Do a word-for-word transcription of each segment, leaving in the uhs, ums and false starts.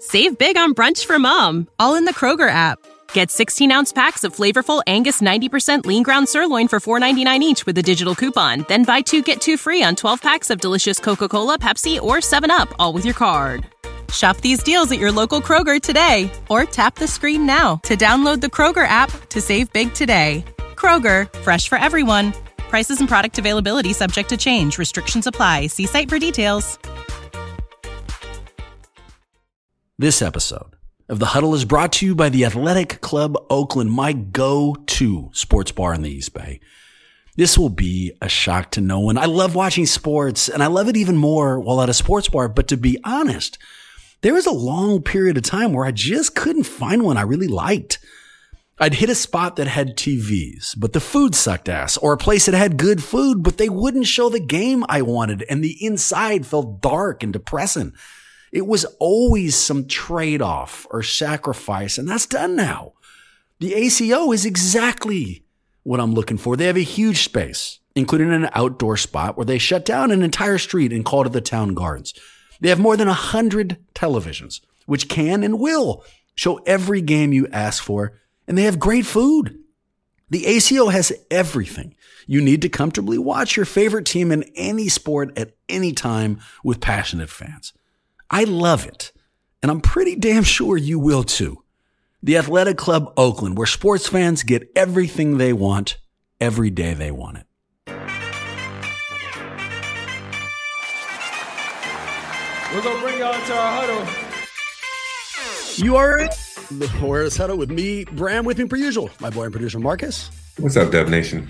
Save big on brunch for mom, all in the Kroger app. Get sixteen-ounce packs of flavorful Angus ninety percent lean ground sirloin for four dollars and ninety-nine cents each with a digital coupon. Then buy two, get two free on twelve packs of delicious Coca-Cola, Pepsi, or seven up, all with your card. Shop these deals at your local Kroger today, or tap the screen now to download the Kroger app to save big today. Kroger, fresh for everyone. Prices and product availability subject to change. Restrictions apply. See site for details. This episode of The Huddle is brought to you by the Athletic Club Oakland, my go-to sports bar in the East Bay. This will be a shock to no one. I love watching sports, and I love it even more while at a sports bar. But to be honest, there was a long period of time where I just couldn't find one I really liked. I'd hit a spot that had T Vs, but the food sucked ass, or a place that had good food, but they wouldn't show the game I wanted, and the inside felt dark and depressing. It was always some trade-off or sacrifice, and that's done now. The A C O is exactly what I'm looking for. They have a huge space, including an outdoor spot where they shut down an entire street and called it the Town Gardens. They have more than one hundred televisions, which can and will show every game you ask for, and they have great food. The A C O has everything you need to comfortably watch your favorite team in any sport at any time with passionate fans. I love it, and I'm pretty damn sure you will too. The Athletic Club Oakland, where sports fans get everything they want every day they want it. We're going to bring y'all into our huddle. You are in the Warriors Huddle with me, Bram, with me per usual. My boy and producer, Marcus. What's up, Dub Nation?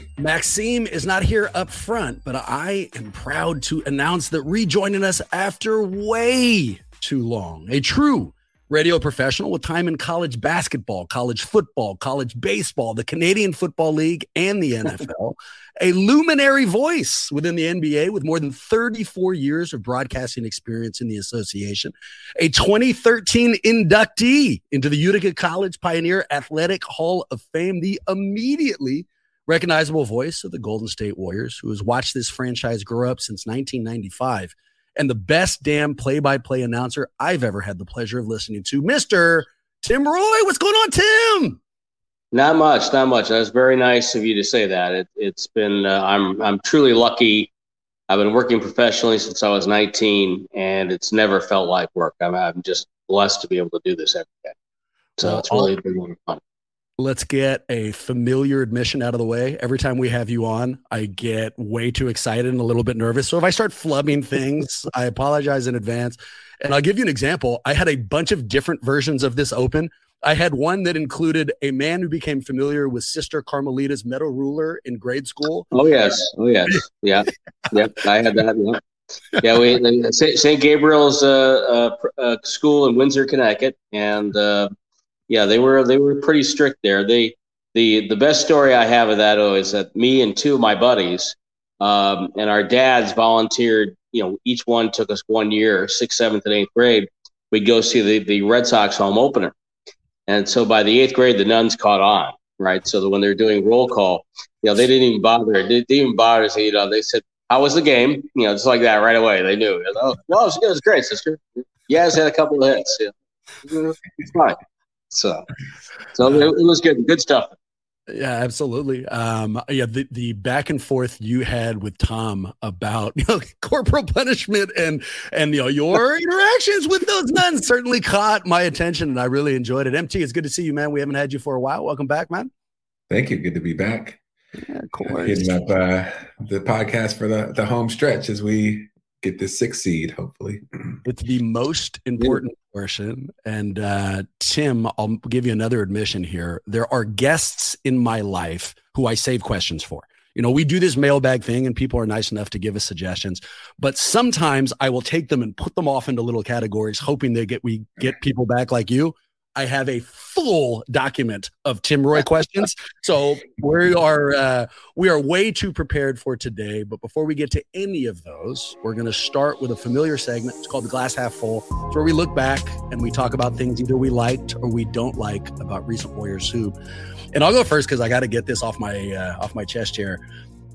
Maxime is not here up front, but I am proud to announce that rejoining us after way too long, a true radio professional with time in college basketball, college football, college baseball, the Canadian Football League, and the N F L, a luminary voice within the N B A with more than thirty-four years of broadcasting experience in the association, a twenty thirteen inductee into the Utica College Pioneer Athletic Hall of Fame, the immediately recognizable voice of the Golden State Warriors, who has watched this franchise grow up since nineteen ninety-five, and the best damn play-by-play announcer I've ever had the pleasure of listening to, Mister Tim Roy. What's going on, Tim? Not much, not much. That's very nice of you to say that. It, it's been, uh, I'm I'm truly lucky. I've been working professionally since I was nineteen, and it's never felt like work. I'm, I'm just blessed to be able to do this every day. So well, it's really been a lot of fun. Let's get a familiar admission out of the way. Every time we have you on, I get way too excited and a little bit nervous. So if I start flubbing things, I apologize in advance. And I'll give you an example. I had a bunch of different versions of this open. I had one that included a man who became familiar with Sister Carmelita's metal ruler in grade school. Oh, yes. Oh, yes. Yeah. Yep. I had that. Yeah. Yeah. We Saint Gabriel's uh, uh, uh, school in Windsor, Connecticut. And, uh, yeah, they were they were pretty strict there. They the the best story I have of that oh, is that me and two of my buddies um, and our dads volunteered. You know, each one took us one year, sixth, seventh, and eighth grade. We'd go see the, the Red Sox home opener, and so by the eighth grade, the nuns caught on, right? So that when they were doing roll call, you know, they didn't even bother. They didn't even bother to say, you know, they said, "How was the game?" You know, just like that right away. They knew. Oh, no, it was, it was great, sister. You guys had a couple of hits. Yeah. It's fine. So, so it, it was good, good stuff. Yeah, absolutely. Um, yeah, the, the back and forth you had with Tom about you know, corporal punishment and and you know your interactions with those nuns certainly caught my attention, and I really enjoyed it. M T, it's good to see you, man. We haven't had you for a while. Welcome back, man. Thank you. Good to be back. Yeah, of course. Hitting up uh, the podcast for the the home stretch as we get this sixth seed, hopefully. It's the most important portion. And uh, Tim, I'll give you another admission here. There are guests in my life who I save questions for. You know, we do this mailbag thing and people are nice enough to give us suggestions, but sometimes I will take them and put them off into little categories, hoping they get, we get people back like you. I have a full document of Tim Roy questions. So we are uh, we are way too prepared for today. But before we get to any of those, we're going to start with a familiar segment. It's called The Glass Half Full. It's where we look back and we talk about things either we liked or we don't like about recent Warriors hoop. And I'll go first because I got to get this off my uh, off my chest here.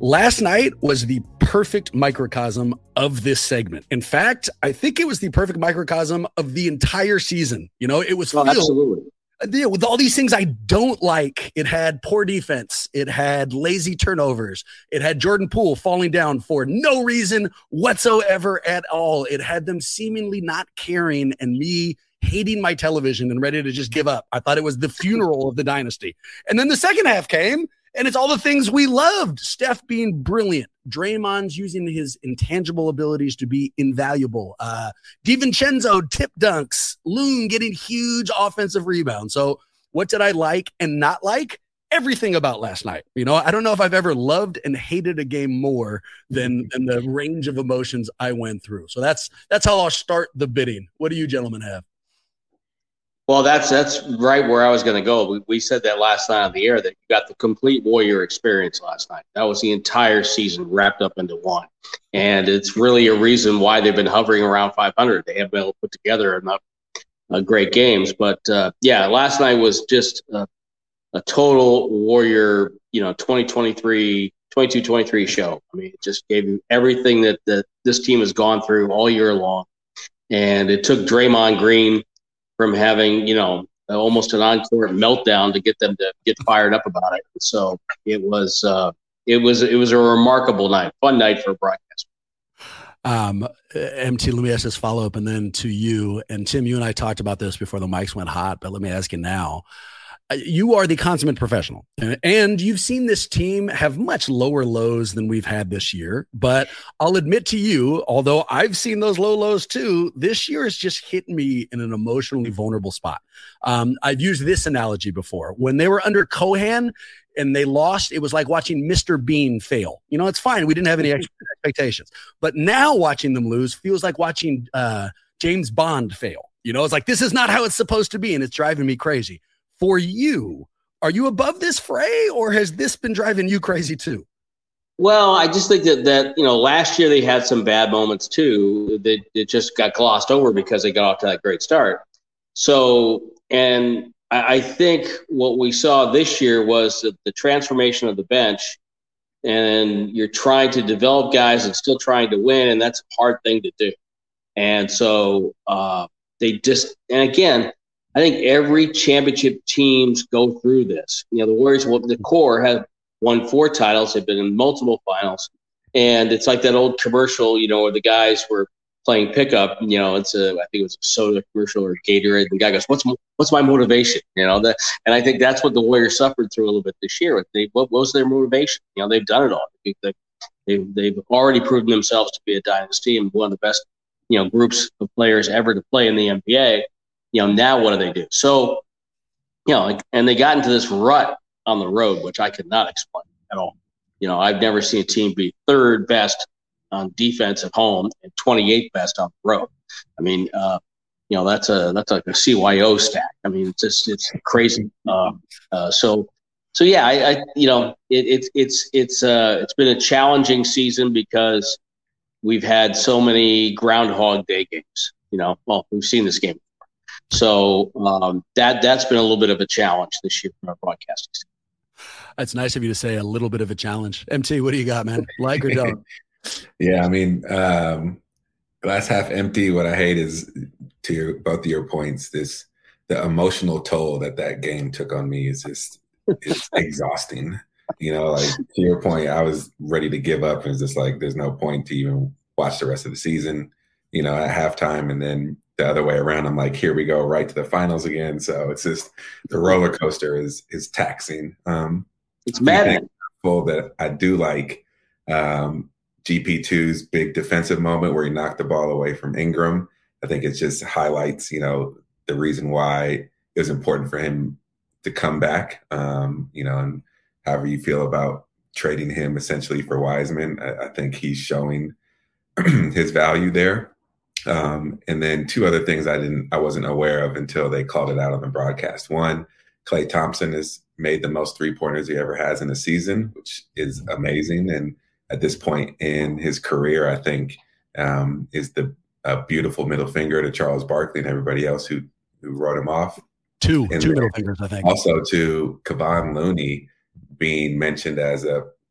Last night was the perfect microcosm of this segment. In fact, I think it was the perfect microcosm of the entire season. You know, it was oh, filled, absolutely. Yeah, with all these things I don't like. It had poor defense. It had lazy turnovers. It had Jordan Poole falling down for no reason whatsoever at all. It had them seemingly not caring and me hating my television and ready to just give up. I thought it was the funeral of the dynasty. And then the second half came, and it's all the things we loved. Steph being brilliant. Draymond's using his intangible abilities to be invaluable. Uh, DiVincenzo tip dunks. Loon getting huge offensive rebounds. So what did I like and not like? Everything about last night. You know, I don't know if I've ever loved and hated a game more than, than the range of emotions I went through. So that's that's how I'll start the bidding. What do you gentlemen have? Well, that's that's right where I was going to go. We, we said that last night on the air that you got the complete Warrior experience last night. That was the entire season wrapped up into one. And it's really a reason why they've been hovering around five hundred. They haven't been able to put together enough uh, great games. But, uh, yeah, last night was just uh, a total Warrior, you know, twenty twenty-three, twenty-two twenty-three show. I mean, it just gave you everything that, that this team has gone through all year long. And it took Draymond Green from having, you know, almost an on-court meltdown to get them to get fired up about it. So it was, uh, it was, it was a remarkable night, fun night for a broadcast. Um, M T, let me ask this follow-up and then to you. And Tim, you and I talked about this before the mics went hot, but let me ask you now. You are the consummate professional, and you've seen this team have much lower lows than we've had this year. But I'll admit to you, although I've seen those low lows too, this year has just hit me in an emotionally vulnerable spot. Um, I've used this analogy before. When they were under Cohan and they lost, it was like watching Mister Bean fail. You know, it's fine. We didn't have any expectations. But now watching them lose feels like watching uh, James Bond fail. You know, it's like, this is not how it's supposed to be, and it's driving me crazy. For you, are you above this fray, or has this been driving you crazy too? Well, I just think that, that you know, last year they had some bad moments too that, that just got glossed over because they got off to that great start. So, and I, I think what we saw this year was the, the transformation of the bench, and you're trying to develop guys and still trying to win, and that's a hard thing to do. And so uh, they just, and again, I think every championship teams go through this. You know, the Warriors, the core have won four titles. They've been in multiple finals. And it's like that old commercial, you know, where the guys were playing pickup. You know, it's a, I think it was a soda commercial or Gatorade. The guy goes, what's what's my motivation? You know, that, and I think that's what the Warriors suffered through a little bit this year. They, what was their motivation? You know, they've done it all. They, they've, they've already proven themselves to be a dynasty and one of the best, you know, groups of players ever to play in the N B A. You know, now what do they do? So, you know, and they got into this rut on the road, which I could not explain at all. You know, I've never seen a team be third best on defense at home and twenty-eighth best on the road. I mean, uh, you know, that's a that's like a C Y O stat. I mean, it's just it's crazy. Uh, uh, so, so yeah, I, I you know, it, it's it's it's uh it's been a challenging season because we've had so many Groundhog Day games. You know, well, we've seen this game. So um, that, that's been a little bit of a challenge this year for our broadcasting. That's nice of you to say a little bit of a challenge. M T, what do you got, man? Like or don't? Yeah, I mean, um, glass half empty. What I hate is, to your, both of your points, this the emotional toll that that game took on me is just it's exhausting. You know, like to your point, I was ready to give up. And it's just like, there's no point to even watch the rest of the season, you know, at halftime. And then the other way around, I'm like, here we go, right to the finals again. So it's just the roller coaster is is taxing. Um, it's maddening. That I do like um, G P two's big defensive moment where he knocked the ball away from Ingram. I think it just highlights, you know, the reason why it was important for him to come back. Um, you know, and however you feel about trading him essentially for Wiseman, I, I think he's showing his value there. Um, and then two other things I didn't, I wasn't aware of until they called it out on the broadcast. One, Klay Thompson has made the most three pointers he ever has in a season, which is amazing. And at this point in his career, I think um, is the a beautiful middle finger to Charles Barkley and everybody else who who wrote him off. Two, and two middle fingers, I think. Also to Kevon Looney being mentioned as a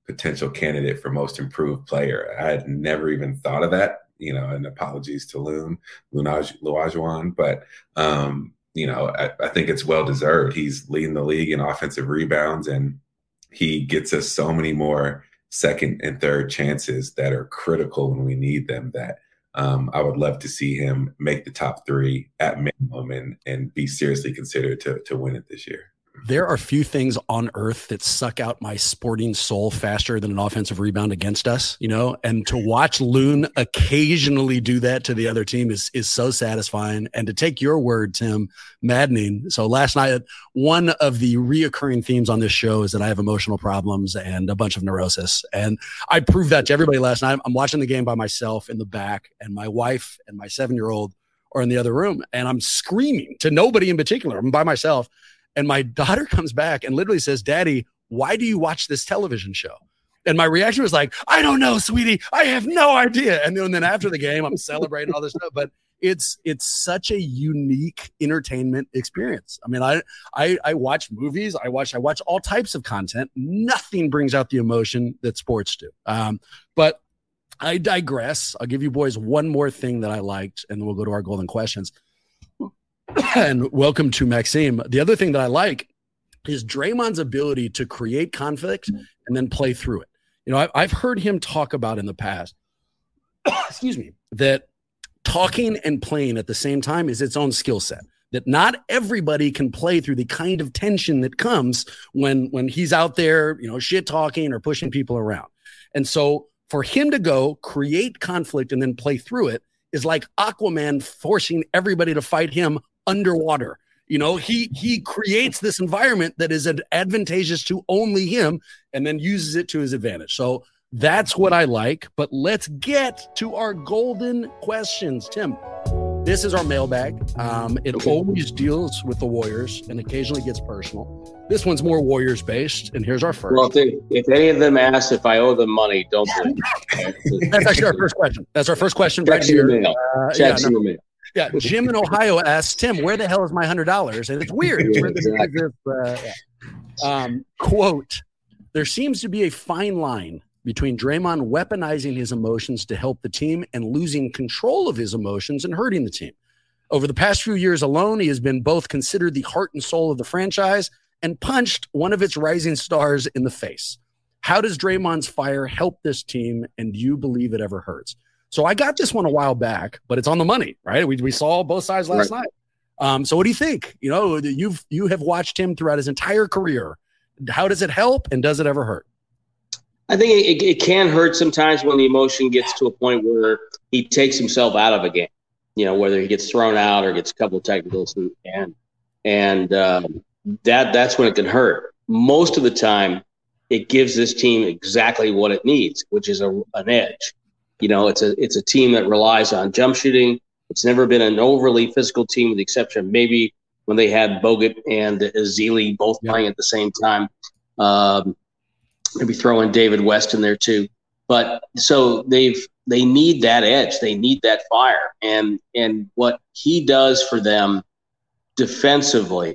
potential candidate for most improved player. I had never even thought of that, you know, and apologies to Loon, Luajuan, but, um, you know, I, I think it's well-deserved. He's leading the league in offensive rebounds, and he gets us so many more second and third chances that are critical when we need them, that um, I would love to see him make the top three at minimum and, and be seriously considered to, to win it this year. There are few things on earth that suck out my sporting soul faster than an offensive rebound against us, you know, and to watch Loon occasionally do that to the other team is, is so satisfying. And to take your word, Tim, maddening. So last night, one of the reoccurring themes on this show is that I have emotional problems and a bunch of neurosis. And I proved that to everybody last night. I'm watching the game by myself in the back, and my wife and my seven-year-old are in the other room, and I'm screaming to nobody in particular. I'm by myself. And my daughter comes back and literally says, "Daddy, why do you watch this television show?" And my reaction was like, "I don't know, sweetie. I have no idea." And then, and then after the game, I'm celebrating all this stuff. But it's it's such a unique entertainment experience. I mean, I I, I watch movies. I watch I watch all types of content. Nothing brings out the emotion that sports do. Um, but I digress. I'll give you boys one more thing that I liked, and then we'll go to our golden questions. And welcome to Maxime. The other thing that I like is Draymond's ability to create conflict and then play through it. You know, I've, I've heard him talk about in the past, excuse me, that talking and playing at the same time is its own skill set, that not everybody can play through the kind of tension that comes when, when he's out there, you know, shit talking or pushing people around. And so for him to go create conflict and then play through it is like Aquaman forcing everybody to fight him underwater. You know, he he creates this environment that is advantageous to only him and then uses it to his advantage. So that's what I like. But let's get to our golden questions. Tim, this is our mailbag. Um, it okay. always deals with the Warriors and occasionally gets personal. This one's more Warriors based, and here's our first. Well, if, they, if any of them ask if I owe them money, don't do it. That's actually our first question. That's our first question. Check right your here. mail. Uh, Check yeah, no. your mail. Yeah, Jim in Ohio asks, Tim, where the hell is my one hundred dollars? And it's weird. It's weird exactly. if, uh, yeah. um, quote, there seems to be a fine line between Draymond weaponizing his emotions to help the team and losing control of his emotions and hurting the team. Over the past few years alone, he has been both considered the heart and soul of the franchise and punched one of its rising stars in the face. How does Draymond's fire help this team, and do you believe it ever hurts? So I got this one a while back, but it's on the money, right? We we saw both sides last right. night. Um, so what do you think? You know, you've you have watched him throughout his entire career. How does it help, and does it ever hurt? I think it, it can hurt sometimes when the emotion gets to a point where he takes himself out of a game. You know, whether he gets thrown out or gets a couple of technicals, and and, and um, that that's when it can hurt. Most of the time, it gives this team exactly what it needs, which is a, an edge. You know, it's a it's a team that relies on jump shooting. It's never been an overly physical team, with the exception of maybe when they had Bogut and Ezeli both yeah. playing at the same time. Um, maybe throw in David West in there too. But so they've they need that edge. They need that fire. And and what he does for them defensively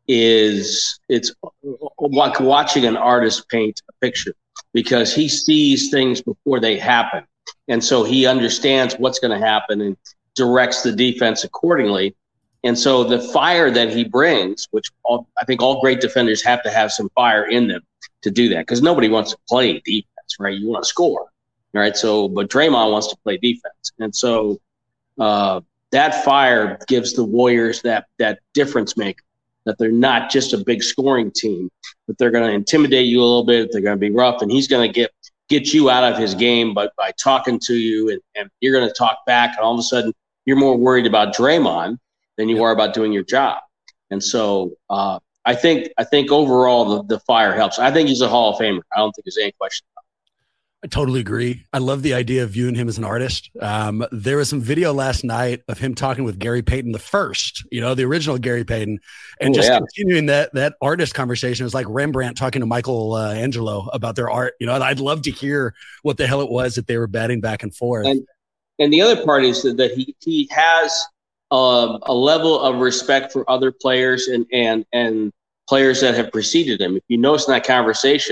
is it's like watching an artist paint a picture, because he sees things before they happen. And so he understands what's going to happen and directs the defense accordingly. And so the fire that he brings, which all, I think all great defenders have to have some fire in them to do that, because nobody wants to play defense, right? You want to score, right? So, but Draymond wants to play defense. And so uh, that fire gives the Warriors that that difference maker, that they're not just a big scoring team, but they're going to intimidate you a little bit. They're going to be rough, and he's going to get get you out of his game by, by talking to you, and, and you're going to talk back, and all of a sudden you're more worried about Draymond than you are about doing your job. And so uh, I think I think overall the, the fire helps. I think he's a Hall of Famer. I don't think there's any question about it. I totally agree. I love the idea of viewing him as an artist. Um, there was some video last night of him talking with Gary Payton the first, you know, the original Gary Payton, and oh, just yeah. continuing that that artist conversation. It was like Rembrandt talking to Michael uh, Angelo about their art. You know, and I'd love to hear what the hell it was that they were batting back and forth. And, and the other part is that he he has uh, a level of respect for other players and and and players that have preceded him. If you notice in that conversation,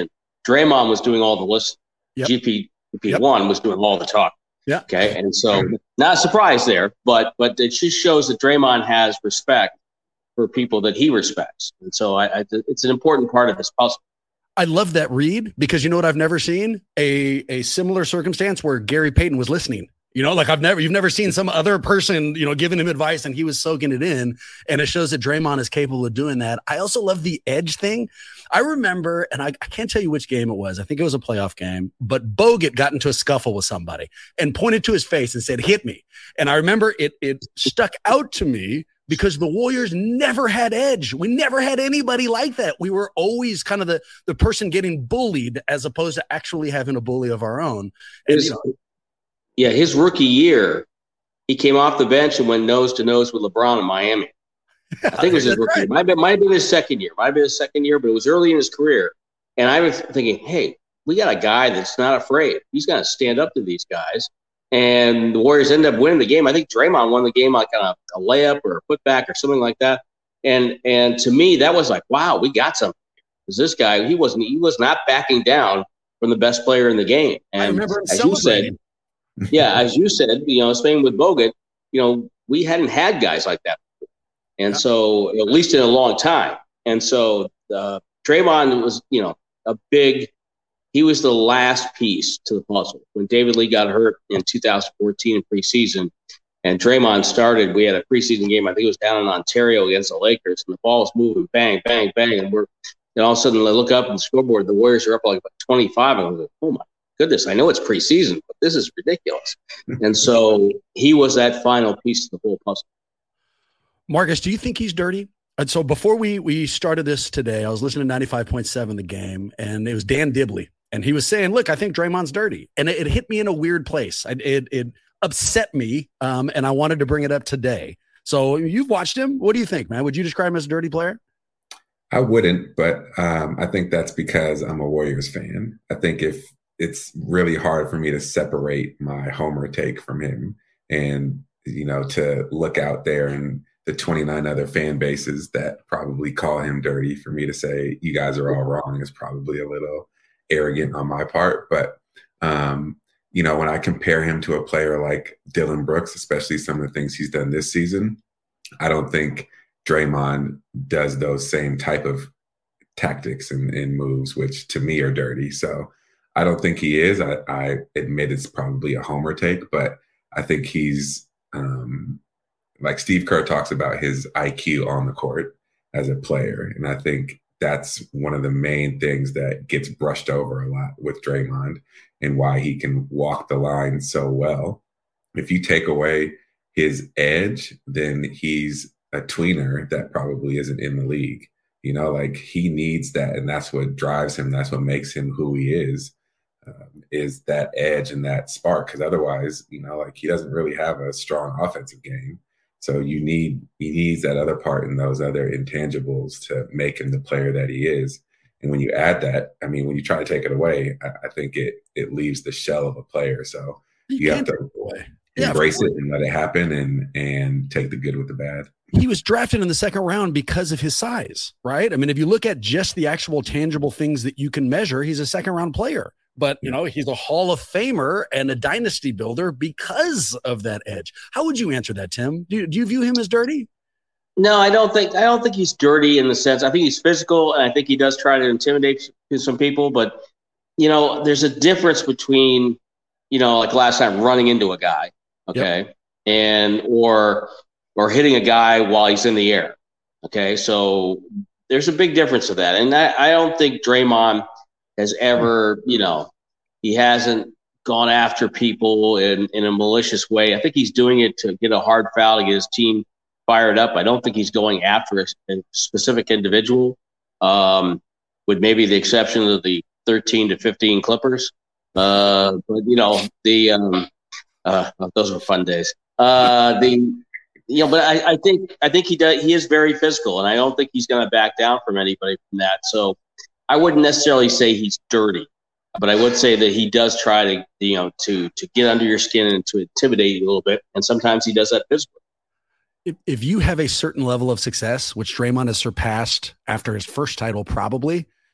Draymond was doing all the listening. Yep. G P one yep. was doing all the talking. Yeah. Okay. And so not a surprise there, but but it just shows that Draymond has respect for people that he respects. And so I, I it's an important part of this puzzle. I love that read because you know what I've never seen? A a similar circumstance where Gary Payton was listening. You know, like I've never, you've never seen some other person, you know, giving him advice and he was soaking it in. And it shows that Draymond is capable of doing that. I also love the edge thing. I remember, and I, I can't tell you which game it was. I think it was a playoff game, but Bogut got into a scuffle with somebody and pointed to his face and said, hit me. And I remember it, it stuck out to me because the Warriors never had edge. We never had anybody like that. We were always kind of the, the person getting bullied as opposed to actually having a bully of our own. And, you know, yeah, his rookie year, he came off the bench and went nose to nose with LeBron in Miami. I think it was his rookie right. year. Might have, been, might have been his second year. Might have been his second year, but it was early in his career. And I was thinking, hey, we got a guy that's not afraid. He's going to stand up to these guys. And the Warriors ended up winning the game. I think Draymond won the game like on a, a layup or a putback or something like that. And and to me, that was like, wow, we got something. Because this guy, he wasn't he was not backing down from the best player in the game. And I remember him as you said, yeah, as you said, you know, same with Bogut, you know, we hadn't had guys like that before. And yeah. so, at least in a long time. And so, uh, Draymond was, you know, a big, he was the last piece to the puzzle. When David Lee got hurt in two thousand fourteen in preseason, and Draymond started, we had a preseason game, I think it was down in Ontario against the Lakers, and the ball was moving, bang, bang, bang, and we're, and all of a sudden, I look up and the scoreboard, the Warriors are up like twenty-five, and I was like, oh my goodness, I know it's preseason, but this is ridiculous. And so he was that final piece of the whole puzzle. Marcus, do you think he's dirty? And so before we we started this today, I was listening to ninety-five point seven The Game, and it was Dan Dibley, and he was saying, look, I think Draymond's dirty. And it, it hit me in a weird place. I, it, it upset me, um, and I wanted to bring it up today. So you've watched him. What do you think, man? Would you describe him as a dirty player? I wouldn't, but um, I think that's because I'm a Warriors fan. I think if it's really hard for me to separate my homer take from him and, you know, to look out there and the twenty-nine other fan bases that probably call him dirty, for me to say you guys are all wrong is probably a little arrogant on my part. But, um, you know, when I compare him to a player like Dillon Brooks, especially some of the things he's done this season, I don't think Draymond does those same type of tactics and, and moves, which to me are dirty. So I don't think he is. I, I admit it's probably a homer take, but I think he's um, like Steve Kerr talks about his I Q on the court as a player. And I think that's one of the main things that gets brushed over a lot with Draymond and why he can walk the line so well. If you take away his edge, then he's a tweener that probably isn't in the league. You know, like he needs that. And that's what drives him. That's what makes him who he is, um, is that edge and that spark. Because otherwise, you know, like he doesn't really have a strong offensive game. So you need, he needs that other part and those other intangibles to make him the player that he is. And when you add that, I mean, when you try to take it away, I, I think it it leaves the shell of a player. So you, you have to embrace yeah, it and let it happen and and take the good with the bad. He was drafted in the second round because of his size, right? I mean, if you look at just the actual tangible things that you can measure, he's a second round player. But, you know, he's a Hall of Famer and a dynasty builder because of that edge. How would you answer that, Tim? Do you, do you view him as dirty? No, I don't think I don't think he's dirty in the sense. I think he's physical, and I think he does try to intimidate some people. But, you know, there's a difference between, you know, like last time running into a guy, okay, yep. and or or hitting a guy while he's in the air, okay. So there's a big difference to that, and I, I don't think Draymond has ever, you know, he hasn't gone after people in, in a malicious way. I think he's doing it to get a hard foul to get his team fired up. I don't think he's going after a, a specific individual, um, with maybe the exception of the thirteen to fifteen Clippers. Uh, but, you know, the um, uh, those were fun days. Uh, the you know, but I, I think I think he does. He is very physical, and I don't think he's going to back down from anybody from that. So I wouldn't necessarily say he's dirty, but I would say that he does try to, you know, to to get under your skin and to intimidate you a little bit, and sometimes he does that physically. If, if you have a certain level of success, which Draymond has surpassed after his first title, probably,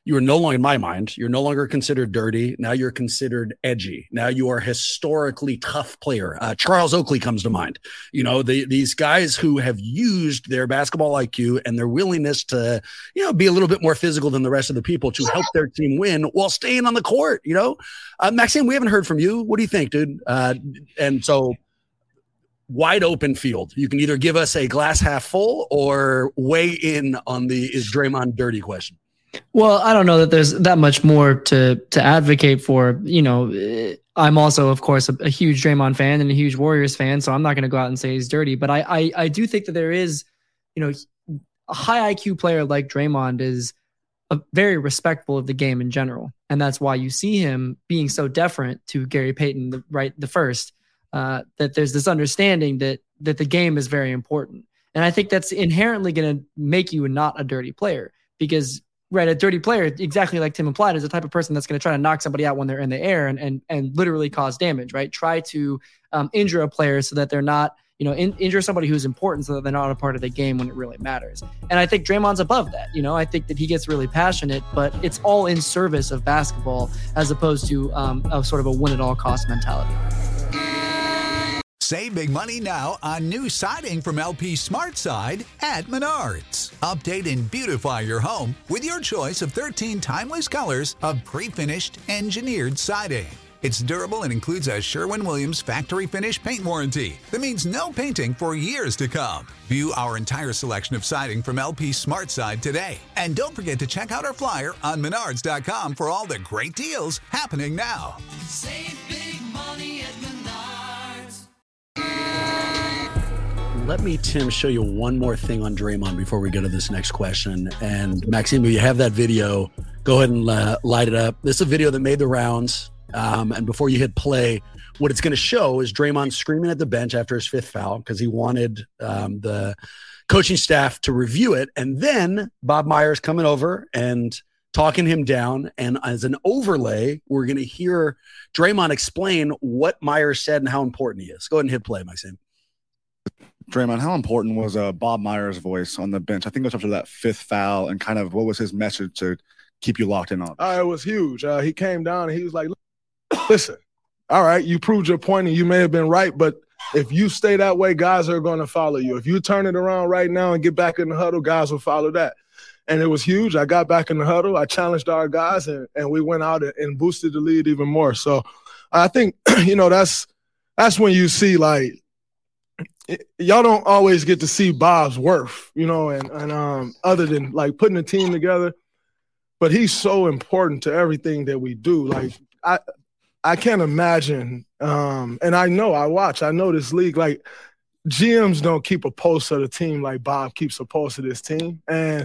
You are no longer, in my mind, you're no longer considered dirty. Now you're considered edgy. Now you are a historically tough player. Uh, Charles Oakley comes to mind. You know, the, these guys who have used their basketball I Q and their willingness to, you know, be a little bit more physical than the rest of the people to help their team win while staying on the court, you know? Uh, Maxime, we haven't heard from you. What do you think, dude? Uh, and so wide open field. You can either give us a glass half full or weigh in on the is Draymond dirty question. Well, I don't know that there's that much more to to advocate for. You know, I'm also, of course, a, a huge Draymond fan and a huge Warriors fan, so I'm not going to go out and say he's dirty. But I, I I do think that there is, you know, a high I Q player like Draymond is a very respectful of the game in general, and that's why you see him being so deferent to Gary Payton, the right the first. Uh, that there's this understanding that that the game is very important, and I think that's inherently going to make you not a dirty player because. Right, a dirty player, exactly like Tim implied, is the type of person that's going to try to knock somebody out when they're in the air and and and literally cause damage. Right, try to um, injure a player so that they're not, you know, in, injure somebody who's important so that they're not a part of the game when it really matters. And I think Draymond's above that. You know, I think that he gets really passionate, but it's all in service of basketball as opposed to um, a sort of a win-at-all-cost mentality. Save big money now on new siding from L P SmartSide at Menards. Update and beautify your home with your choice of thirteen timeless colors of pre-finished engineered siding. It's durable and includes a Sherwin-Williams factory finish paint warranty that means no painting for years to come. View our entire selection of siding from L P SmartSide today. And don't forget to check out our flyer on menards dot com for all the great deals happening now. Save big money at Menards. Let me, Tim, show you one more thing on Draymond before we go to this next question. And Maxime, if you have that video, go ahead and uh, light it up. This is a video that made the rounds. Um, and before you hit play, what it's going to show is Draymond screaming at the bench after his fifth foul because he wanted um, the coaching staff to review it. And then Bob Myers coming over and talking him down. And as an overlay, we're going to hear Draymond explain what Myers said and how important he is. Go ahead and hit play, Maxime. Draymond, how important was uh, Bob Myers' voice on the bench? I think it was after that fifth foul, and kind of what was his message to keep you locked in on? Uh, it was huge. Uh, he came down and he was like, listen, all right, you proved your point and you may have been right, but if you stay that way, guys are going to follow you. If you turn it around right now and get back in the huddle, guys will follow that. And it was huge. I got back in the huddle. I challenged our guys, and, and we went out and, and boosted the lead even more. So I think, you know, that's that's when you see, like, y'all don't always get to see Bob's worth, you know, and, and um, other than, like, putting a team together. But he's so important to everything that we do. Like, I I can't imagine, um, and I know, I watch, I know this league, like, G Ms don't keep a pulse of the team like Bob keeps a pulse of this team. And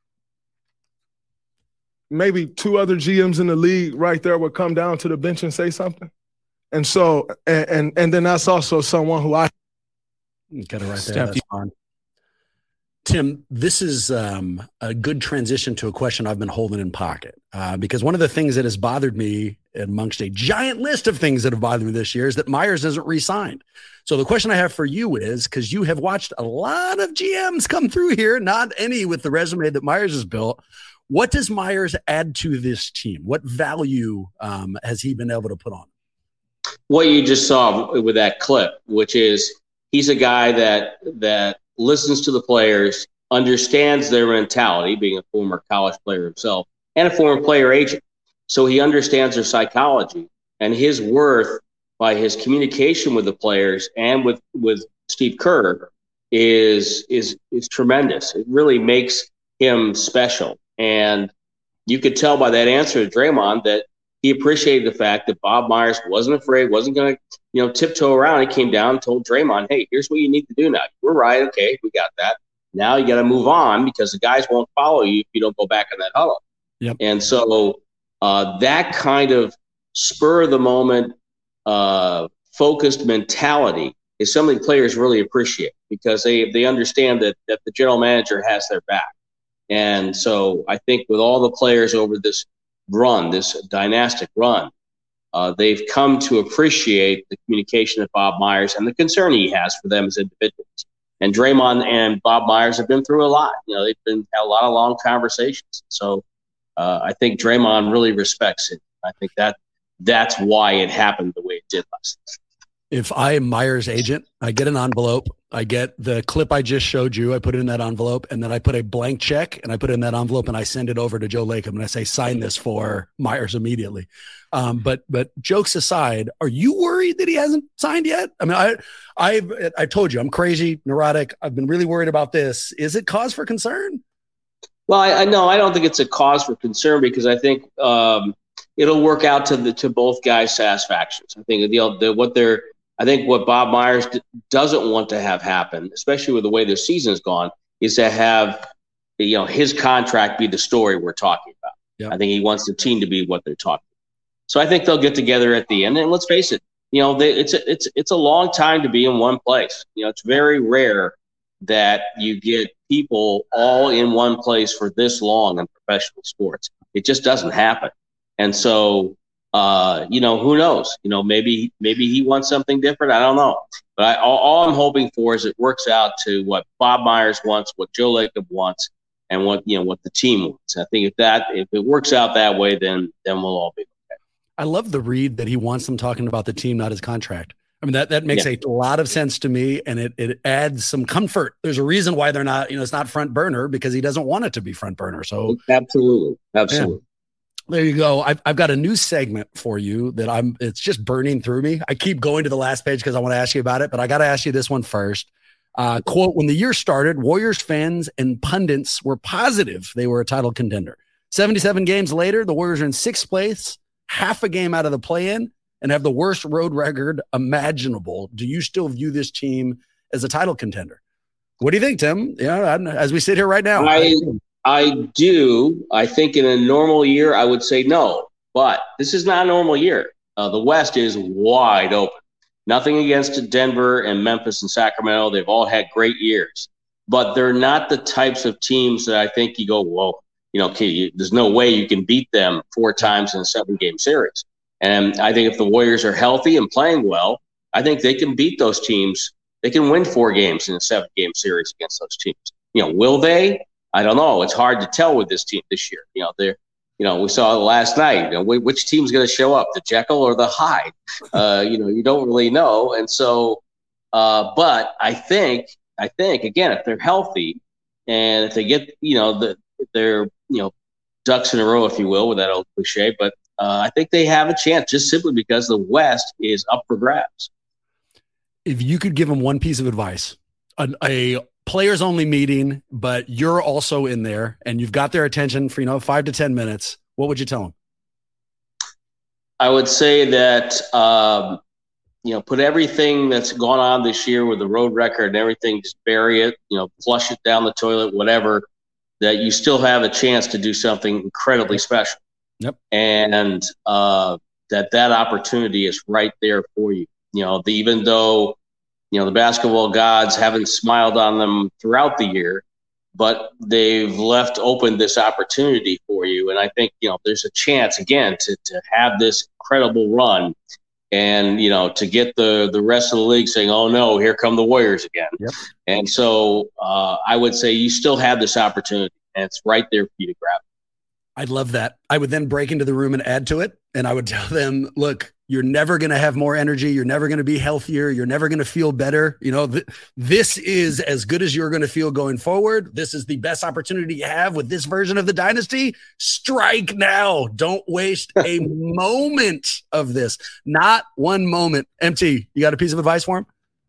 maybe two other G Ms in the league right there would come down to the bench and say something. And so, and and, and then that's also someone who I Got it right there. That's fine. Tim, this is um, a good transition to a question I've been holding in pocket uh, because one of the things that has bothered me amongst a giant list of things that have bothered me this year is that Myers hasn't re-signed. So the question I have for you is, because you have watched a lot of G Ms come through here, not any with the resume that Myers has built, what does Myers add to this team? What value um, has he been able to put on? What you just saw with that clip, which is he's a guy that that listens to the players, understands their mentality, being a former college player himself, and a former player agent. So he understands their psychology, and his worth by his communication with the players and with, with Steve Kerr is is is tremendous. It really makes him special. And you could tell by that answer to Draymond that he appreciated the fact that Bob Myers wasn't afraid, wasn't going to, you know, tiptoe around. He came down and told Draymond, hey, here's what you need to do now. We're right. Okay, we got that. Now you got to move on because the guys won't follow you if you don't go back in that huddle. Yep. And so uh, that kind of spur of the moment, uh, focused mentality is something players really appreciate because they, they understand that, that the general manager has their back. And so I think with all the players over this run, this dynastic run, uh, they've come to appreciate the communication of Bob Myers and the concern he has for them as individuals. And Draymond and Bob Myers have been through a lot. You know, they've been had a lot of long conversations. So Uh, I think Draymond really respects it. I think that that's why it happened the way it did last night. If I am Myers' agent, I get an envelope. I get the clip I just showed you. I put it in that envelope, and then I put a blank check, and I put it in that envelope, and I send it over to Joe Lacob, and I say, sign this for Myers immediately. Um, but but jokes aside, are you worried that he hasn't signed yet? I mean, I I've I told you I'm crazy, neurotic. I've been really worried about this. Is it cause for concern? Well, I, I no, I don't think it's a cause for concern because I think um, it'll work out to the to both guys' satisfactions. I think the, the what they're I think what Bob Myers d- doesn't want to have happen, especially with the way their season's gone, is to have you know his contract be the story we're talking about. Yep. I think he wants the team to be what they're talking about. So I think they'll get together at the end. And let's face it, you know, they, it's a, it's it's a long time to be in one place. You know, it's very rare that you get people all in one place for this long in professional sports. It just doesn't happen. And so. Uh, you know, who knows? You know, maybe maybe he wants something different. I don't know. But I, all, all I'm hoping for is it works out to what Bob Myers wants, what Joe Lacob wants, and what you know what the team wants. I think if that if it works out that way, then then we'll all be okay. I love the read that he wants them talking about the team, not his contract. I mean, that that makes yeah. a lot of sense to me, and it it adds some comfort. There's a reason why they're not, you know, it's not front burner because he doesn't want it to be front burner. So absolutely, absolutely. Yeah. There you go. I've, I've got a new segment for you that I'm, it's just burning through me. I keep going to the last page because I want to ask you about it, but I got to ask you this one first. Uh, quote, when the year started, Warriors fans and pundits were positive they were a title contender. seventy-seven games later, the Warriors are in sixth place, half a game out of the play-in, and have the worst road record imaginable. Do you still view this team as a title contender? What do you think, Tim? Yeah, as we sit here right now. I, I do. I think in a normal year, I would say no. But this is not a normal year. Uh, the West is wide open. Nothing against Denver and Memphis and Sacramento. They've all had great years. But they're not the types of teams that I think you go, whoa, you know, okay, you, there's no way you can beat them four times in a seven-game series. And I think if the Warriors are healthy and playing well, I think they can beat those teams. They can win four games in a seven-game series against those teams. You know, will they? I don't know. It's hard to tell with this team this year. You know, they're, you know, we saw it last night. You know, which team's going to show up, the Jekyll or the Hyde? Uh, you know, you don't really know. And so, uh, but I think, I think again, if they're healthy and if they get, you know, the they're, you know, ducks in a row, if you will, with that old cliche, but uh, I think they have a chance just simply because the West is up for grabs. If you could give them one piece of advice, a, a players only meeting, but you're also in there and you've got their attention for, you know, five to ten minutes, what would you tell them? I would say that, um, you know, put everything that's gone on this year with the road record and everything, just bury it, you know, flush it down the toilet, whatever, that you still have a chance to do something incredibly special. Yep. And uh, that that opportunity is right there for you. You know, the, even though, you know, the basketball gods haven't smiled on them throughout the year, but they've left open this opportunity for you. And I think, you know, there's a chance, again, to, to have this incredible run and, you know, to get the, the rest of the league saying, oh, no, here come the Warriors again. Yep. And so uh, I would say you still have this opportunity, and it's right there for you to grab. I'd love that. I would then break into the room and add to it. And I would tell them, look, you're never going to have more energy. You're never going to be healthier. You're never going to feel better. You know, th- this is as good as you're going to feel going forward. This is the best opportunity you have with this version of the dynasty. Strike now. Don't waste a moment of this. Not one moment. M T, you got a piece of advice for him?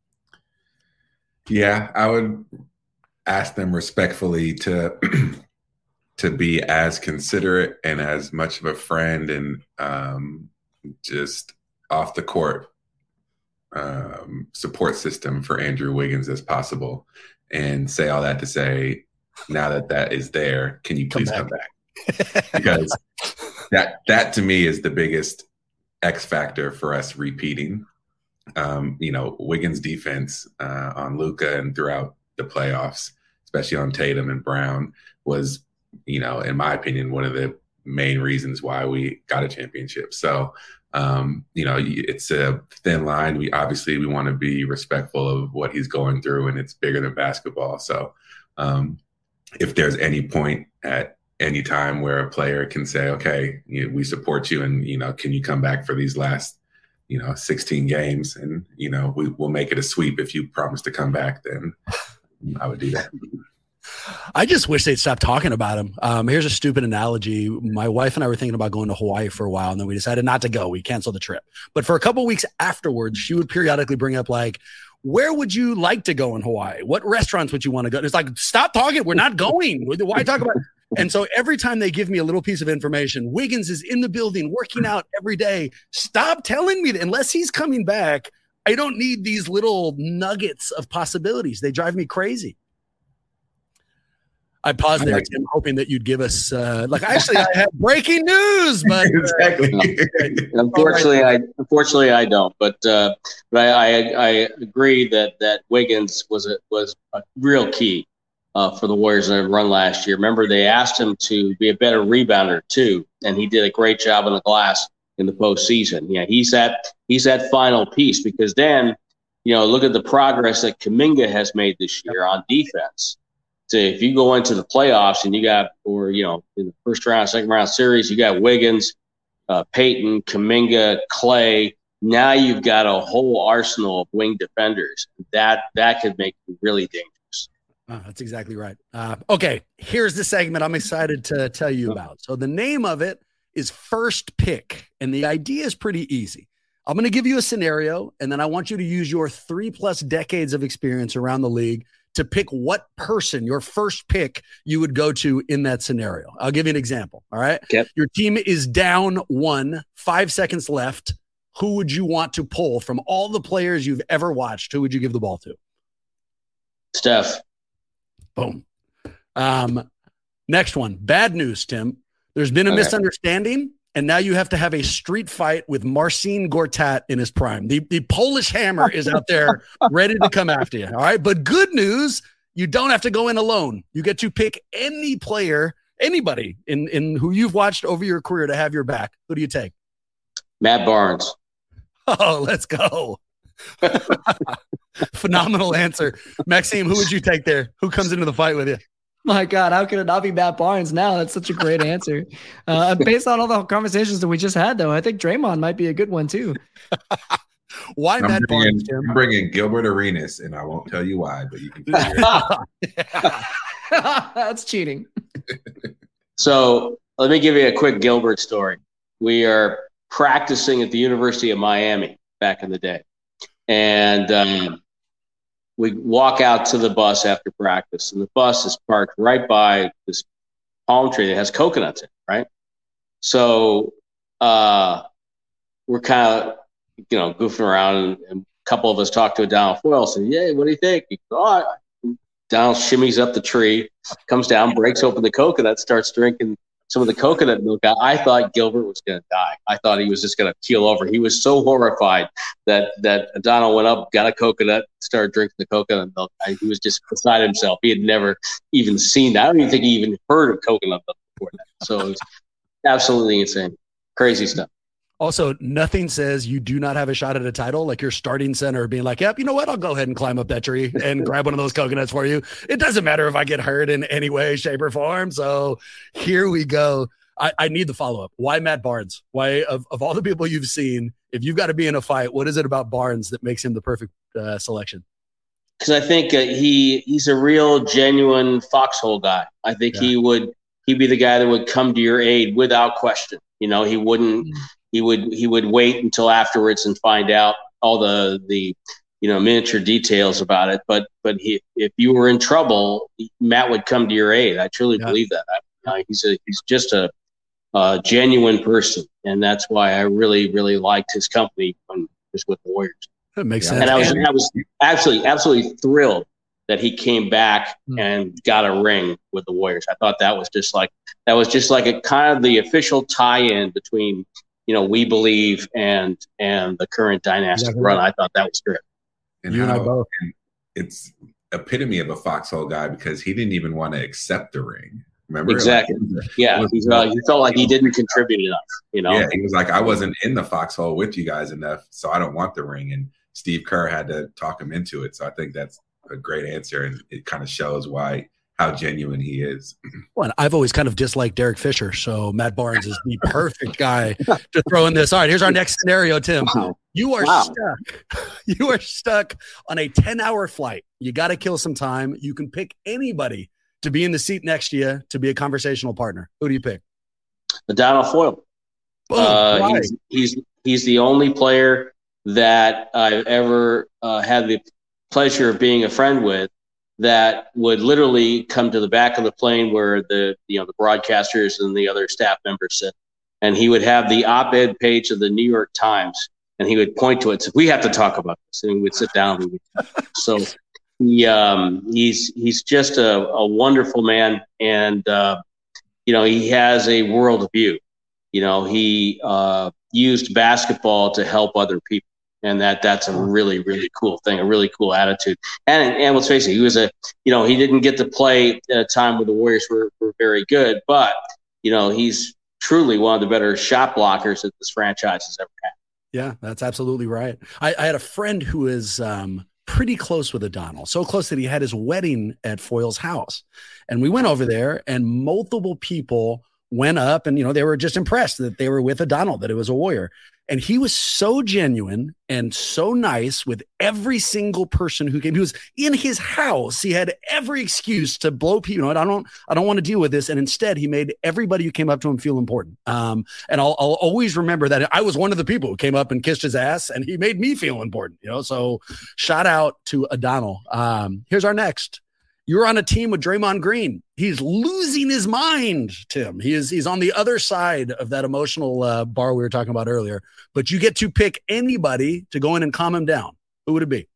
Yeah, I would ask them respectfully to to be as considerate and as much of a friend and um, just off the court um, support system for Andrew Wiggins as possible. And say all that to say, now that that is there, can you please come back? Come back? Because that that to me is the biggest X factor for us repeating. Um, you know, Wiggins' defense uh, on Luka and throughout the playoffs, especially on Tatum and Brown, was, you know, in my opinion, one of the main reasons why we got a championship. So, um, you know, it's a thin line. We obviously we want to be respectful of what he's going through, and it's bigger than basketball. So, um, if there's any point at anytime where a player can say, okay, you know, we support you, and, you know, can you come back for these last, you know, sixteen games, and, you know, we will make it a sweep if you promise to come back, then I would do that. I just wish they'd stop talking about him. Um, here's a stupid analogy. My wife and I were thinking about going to Hawaii for a while, and then we decided not to go. We canceled the trip. But for a couple of weeks afterwards, she would periodically bring up, like, where would you like to go in Hawaii? What restaurants would you want to go? And it's like, stop talking. We're not going. Why talk about it? And so every time they give me a little piece of information, Wiggins is in the building working out every day. Stop telling me that. Unless he's coming back, I don't need these little nuggets of possibilities. They drive me crazy. I paused there, Tim, hoping that you'd give us uh, like actually I have breaking news, but exactly. Uh, unfortunately, I unfortunately I don't. But uh, but I, I I agree that that Wiggins was a was a real key uh, for the Warriors in their run last year. Remember, they asked him to be a better rebounder too, and he did a great job on the glass in the postseason. Yeah, he's that he's that final piece, because then, you know, look at the progress that Kuminga has made this year on defense. So if you go into the playoffs and you got, or, you know, in the first round, second round series, you got Wiggins, uh, Peyton, Kuminga, Clay. Now you've got a whole arsenal of wing defenders. That that could make you really dangerous. Oh, that's exactly right. Uh, okay, here's the segment I'm excited to tell you about. So the name of it is First Pick, and the idea is pretty easy. I'm going to give you a scenario, and then I want you to use your three plus decades of experience around the league to pick what person, your first pick, you would go to in that scenario. I'll give you an example. All right. Yep. Your team is down one, five seconds left. Who would you want to pull from all the players you've ever watched? Who would you give the ball to? Steph. Boom. Um, next one. Bad news, Tim. There's been a Okay. misunderstanding, and now you have to have a street fight with Marcin Gortat in his prime. The, the Polish hammer is out there ready to come after you. All right. But good news, you don't have to go in alone. You get to pick any player, anybody in, in who you've watched over your career to have your back. Who do you take? Matt Barnes. Oh, let's go. Phenomenal answer. Maxime, who would you take there? Who comes into the fight with you? My God, how could it not be Matt Barnes now? That's such a great answer. Uh, based on all the conversations that we just had, though, I think Draymond might be a good one, too. Why I'm Matt bringing, Barnes, Tim? I'm bringing Gilbert Arenas, and I won't tell you why, but you can figure it out. That's cheating. So let me give you a quick Gilbert story. We are practicing at the University of Miami back in the day. And um, we walk out to the bus after practice, and the bus is parked right by this palm tree that has coconuts in it, right? So uh, we're kind of, you know, goofing around, and, and a couple of us talked to Donald Foyle, said, yeah, what do you think? He goes, oh, Donald shimmies up the tree, comes down, breaks open the coconut, starts drinking some of the coconut milk. I thought Gilbert was going to die. I thought he was just going to keel over. He was so horrified that that Donald went up, got a coconut, started drinking the coconut milk. I, he was just beside himself. He had never even seen that. I don't even think he even heard of coconut milk before that. So it was absolutely insane. Crazy stuff. Also, nothing says you do not have a shot at a title like your starting center being like, yep, you know what? I'll go ahead and climb up that tree and grab one of those coconuts for you. It doesn't matter if I get hurt in any way, shape, or form. So here we go. I, I need the follow-up. Why Matt Barnes? Why, of, of all the people you've seen, if you've got to be in a fight, what is it about Barnes that makes him the perfect uh, selection? Because I think uh, he he's a real, genuine foxhole guy. I think Yeah. he would he'd be the guy that would come to your aid without question. You know, he wouldn't. He would he would wait until afterwards and find out all the the you know miniature details about it. But but he, if you were in trouble, Matt would come to your aid. I truly Yeah. believe that. I, uh, he's a he's just a, a genuine person, and that's why I really really liked his company when he was with the Warriors. That makes Yeah. sense. And I was And- I was absolutely absolutely thrilled that he came back Hmm. and got a ring with the Warriors. I thought that was just like that was just like a kind of the official tie-in between, you know, We Believe and and the current dynastic Exactly. run. I thought that was great. And You and I how- both. and it's epitome of a foxhole guy because he didn't even want to accept the ring. Remember? Exactly. Like, Yeah, was- he's, uh, he felt like he didn't contribute enough. You know, Yeah, he was like, I wasn't in the foxhole with you guys enough, so I don't want the ring. And Steve Kerr had to talk him into it. So I think that's a great answer, and it kind of shows why how genuine he is. Well, I've always kind of disliked Derek Fisher, so Matt Barnes is the perfect guy to throw in this. All right, here's our next scenario, Tim. Wow. You are Wow. stuck. You are stuck on a ten-hour flight. You got to kill some time. You can pick anybody to be in the seat next to you to be a conversational partner. Who do you pick? Donald Foyle. Boom, Uh, why? he's, he's he's the only player that I've ever uh, had the pleasure of being a friend with that would literally come to the back of the plane where the you know the broadcasters and the other staff members sit, and he would have the op-ed page of the New York Times, and he would point to it. So we have to talk about this, and we would sit down. And we would, so he um, he's he's just a, a wonderful man, and uh, you know he has a world view. You know he uh, used basketball to help other people. And that that's a really, really cool thing, a really cool attitude. And and let's face it, he was a, you know, he didn't get to play at a time where the Warriors were, were very good, but, you know, he's truly one of the better shot blockers that this franchise has ever had. Yeah, that's absolutely right. I, I had a friend who is um, pretty close with O'Donnell, so close that he had his wedding at Foyle's house. And we went over there, and multiple people went up, and, you know, they were just impressed that they were with O'Donnell, that it was a Warrior. And he was so genuine and so nice with every single person who came. He was in his house. He had every excuse to blow people. You know, I don't, I don't want to deal with this. And instead, he made everybody who came up to him feel important. Um, and I'll, I'll always remember that I was one of the people who came up and kissed his ass, and he made me feel important. You know, so shout out to O'Donnell. Um, here's our next. You're on a team with Draymond Green. He's losing his mind, Tim. He is he's on the other side of that emotional uh, bar we were talking about earlier. But you get to pick anybody to go in and calm him down. Who would it be?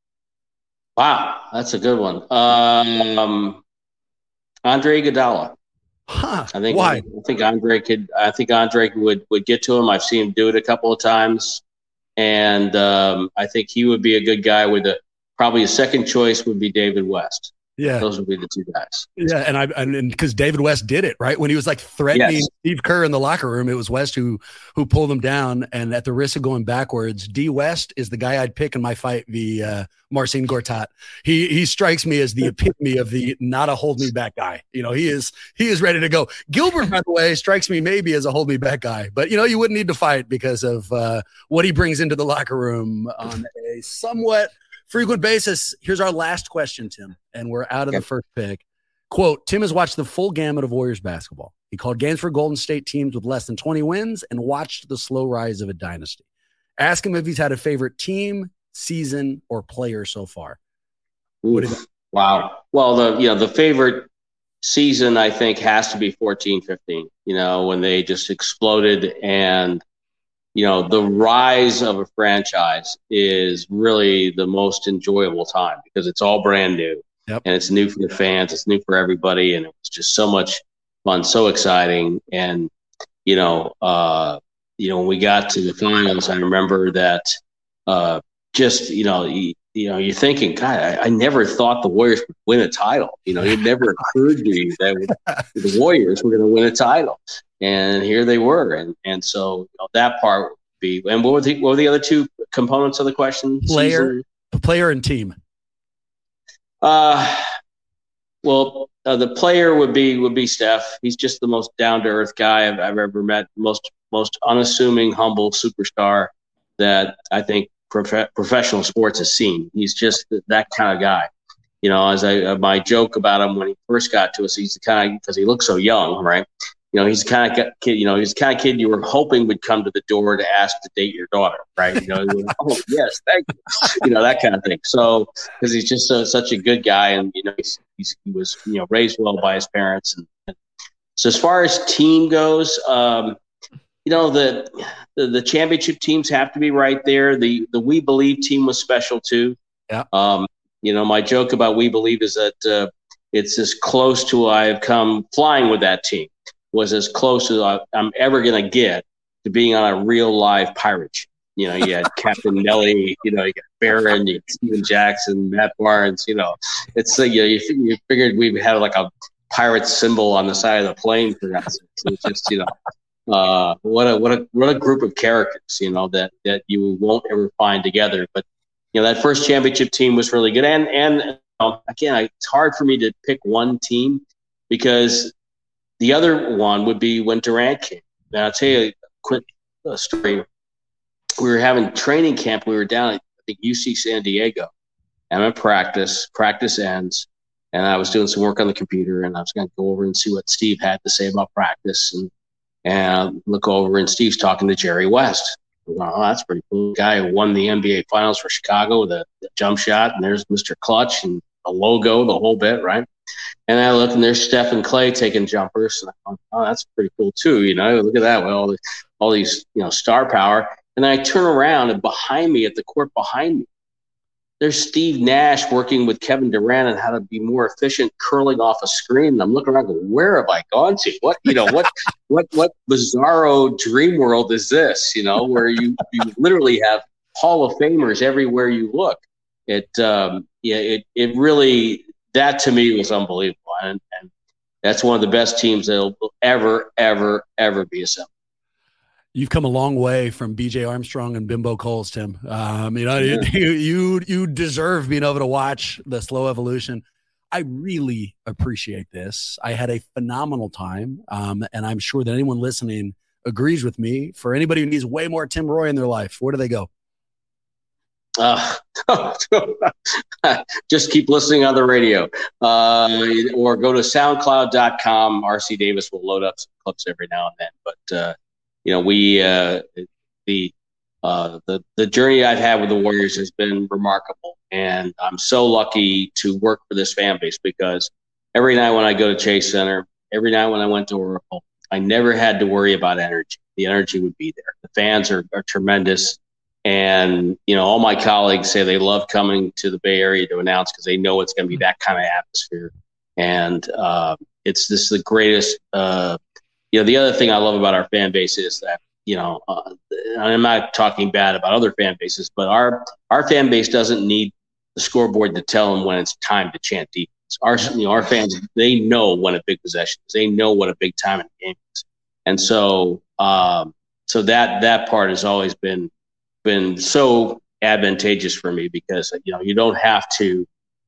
Wow, that's a good one. Um, Andre Iguodala. Huh. I think Why? I think Andre could. I think Andre would would get to him. I've seen him do it a couple of times, and um, I think he would be a good guy. With a probably a second choice would be David West. Yeah, those would be the two guys. Yeah, and I and because David West did it right when he was like threatening yes. Steve Kerr in the locker room. It was West who who pulled him down. And at the risk of going backwards, D West is the guy I'd pick in my fight v uh, Marcin Gortat. He he strikes me as the epitome of the not a hold me back guy. You know, he is he is ready to go. Gilbert, by the way, strikes me maybe as a hold me back guy, but you know, you wouldn't need to fight because of uh, what he brings into the locker room on a somewhat frequent basis. Here's our last question, Tim, and we're out of the first pick. Quote, Tim has watched the full gamut of Warriors basketball. He called games for Golden State teams with less than twenty wins and watched the slow rise of a dynasty. Ask him if he's had a favorite team, season, or player so far. What is that? Wow. Well, the you know the favorite season I think has to be fourteen fifteen. You know, when they just exploded, and you know, the rise of a franchise is really the most enjoyable time because it's all brand new. Yep. And it's new for the fans. It's new for everybody. And it was just so much fun, so exciting. And, you know, uh, you know, when we got to the finals, I remember that uh, just, you know, you, you know, you're thinking, God, I, I never thought the Warriors would win a title. You know, it never occurred to you that the Warriors were going to win a title. And here they were, and and so you know, that part would be. And what were the what were the other two components of the question? Player, Season? player, and team. Uh, well, uh, the player would be would be Steph. He's just the most down to earth guy I've, I've ever met. Most most unassuming, humble superstar that I think prof- professional sports has seen. He's just that kind of guy. You know, as I uh, my joke about him when he first got to us, he's the kind of because he looks so young, right? You know, he's the kind of kid, you know, he's the kind of kid you were hoping would come to the door to ask to date your daughter, right? You know, would, oh, yes, thank you. You know, that kind of thing. So, because he's just a, such a good guy, and, you know, he's, he's, he was, you know, raised well by his parents. And, and so as far as team goes, um, you know, the, the the championship teams have to be right there. The the We Believe team was special, too. Yeah. Um, you know, my joke about We Believe is that uh, it's as close to I've come flying with that team. Was as close as I, I'm ever going to get to being on a real live pirate ship. You know, you had Captain Nelly, you know, you got Barron, you got Steven Jackson, Matt Barnes, you know. It's, uh, you know, you, you figured we had like a pirate symbol on the side of the plane for us. So it's just, you know, uh, what a what a what a group of characters, you know, that that you won't ever find together. But you know, that first championship team was really good, and and know, again, I, it's hard for me to pick one team because the other one would be when Durant came. And I'll tell you a quick uh, story. We were having training camp. We were down at, I think, U C San Diego. I'm in practice. Practice ends. And I was doing some work on the computer, and I was going to go over and see what Steve had to say about practice. And, and look over, and Steve's talking to Jerry West. Oh, that's pretty cool. The guy who won the N B A Finals for Chicago with a, a jump shot, and there's Mister Clutch and a logo, the whole bit, right? And I look, and there's Steph and Clay taking jumpers. And I thought, oh, that's pretty cool too. You know, look at that with all the, all these, you know, star power. And then I turn around, and behind me, at the court behind me, there's Steve Nash working with Kevin Durant on how to be more efficient curling off a screen. And I'm looking around going, where have I gone to? What, you know, what, what, what bizarro dream world is this, you know, where you, you literally have Hall of Famers everywhere you look. It, um, yeah, it, it really, that to me was unbelievable. And, and that's one of the best teams that will ever, ever, ever be assembled. You've come a long way from B J Armstrong and Bimbo Coles, Tim. Um, you know, Yeah. you, you you deserve being able to watch the slow evolution. I really appreciate this. I had a phenomenal time, um, and I'm sure that anyone listening agrees with me. For anybody who needs way more Tim Roye in their life, where do they go? Uh, just keep listening on the radio, uh, or go to soundcloud dot com. R C Davis will load up some clips every now and then, but. Uh, You know, we uh, the uh, the the journey I've had with the Warriors has been remarkable, and I'm so lucky to work for this fan base because every night when I go to Chase Center, every night when I went to Oracle, I never had to worry about energy. The energy would be there. The fans are, are tremendous, and you know, all my colleagues say they love coming to the Bay Area to announce because they know it's going to be that kind of atmosphere, and uh, it's this is the greatest. Uh, You know, the other thing I love about our fan base is that, you know, uh, I'm not talking bad about other fan bases, but our our fan base doesn't need the scoreboard to tell them when it's time to chant defense. Our, you know, our fans, they know when a big possession is. They know what a big time in the game is. And so um, so that that part has always been been so advantageous for me because, you know, you don't have to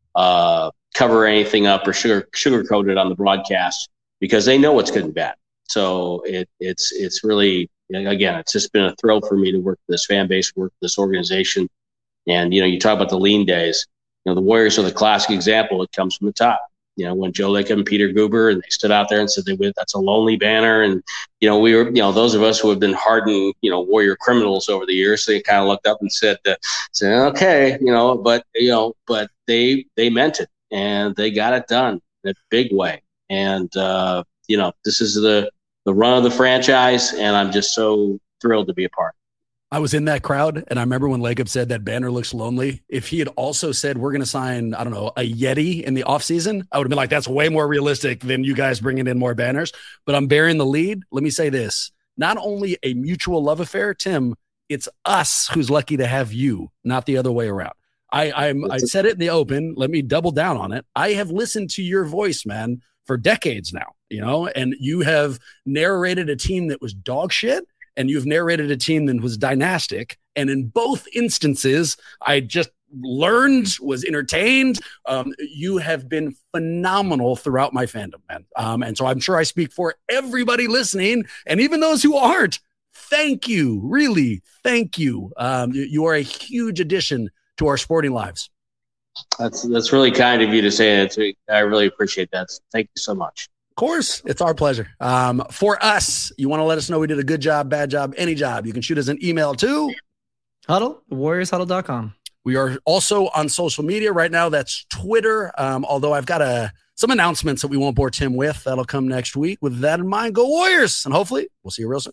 uh, cover anything up or sugar sugarcoat it on the broadcast because they know what's good and bad. So it, it's it's really, again, it's just been a thrill for me to work for this fan base, work for this organization. And, you know, you talk about the lean days. You know, the Warriors are the classic example. It comes from the top. You know, when Joe Lacob and Peter Guber, and they stood out there and said, they would, that's a lonely banner. And, you know, we were, you know, those of us who have been hardened, you know, Warrior criminals over the years, they kind of looked up and said, uh, said, okay, you know, but, you know, but they they meant it. And they got it done in a big way. And, uh, you know, this is the, the run of the franchise, and I'm just so thrilled to be a part. I was in that crowd, and I remember when Lacob said that banner looks lonely. If he had also said, we're going to sign, I don't know, a Yeti in the offseason, I would have been like, that's way more realistic than you guys bringing in more banners. But I'm bearing the lead. Let me say this. Not only a mutual love affair, Tim, it's us who's lucky to have you, not the other way around. I, I'm, I said it in the open. Let me double down on it. I have listened to your voice, man, for decades now. You know, and you have narrated a team that was dog shit, and you've narrated a team that was dynastic. And in both instances, I just learned, was entertained. Um, you have been phenomenal throughout my fandom, man. Um, and so I'm sure I speak for everybody listening, and even those who aren't. Thank you, really, thank you. Um, you, you are a huge addition to our sporting lives. That's that's really kind of you to say that. I really appreciate that. Thank you so much. Of course, it's our pleasure. Um, for us, you want to let us know we did a good job, bad job, any job, you can shoot us an email to Huddle, warriors huddle dot com. We are also on social media right now. That's Twitter. Um, although I've got a, some announcements that we won't bore Tim with. That'll come next week. With that in mind, go Warriors. And hopefully we'll see you real soon.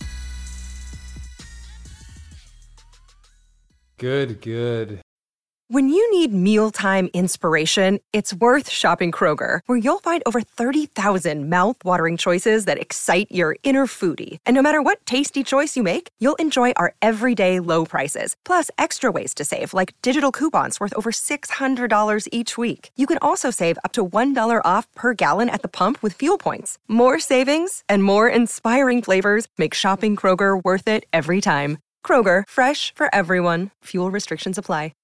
Good, good. When you need mealtime inspiration, it's worth shopping Kroger, where you'll find over thirty thousand mouth-watering choices that excite your inner foodie. And no matter what tasty choice you make, you'll enjoy our everyday low prices, plus extra ways to save, like digital coupons worth over six hundred dollars each week. You can also save up to one dollar off per gallon at the pump with fuel points. More savings and more inspiring flavors make shopping Kroger worth it every time. Kroger, fresh for everyone. Fuel restrictions apply.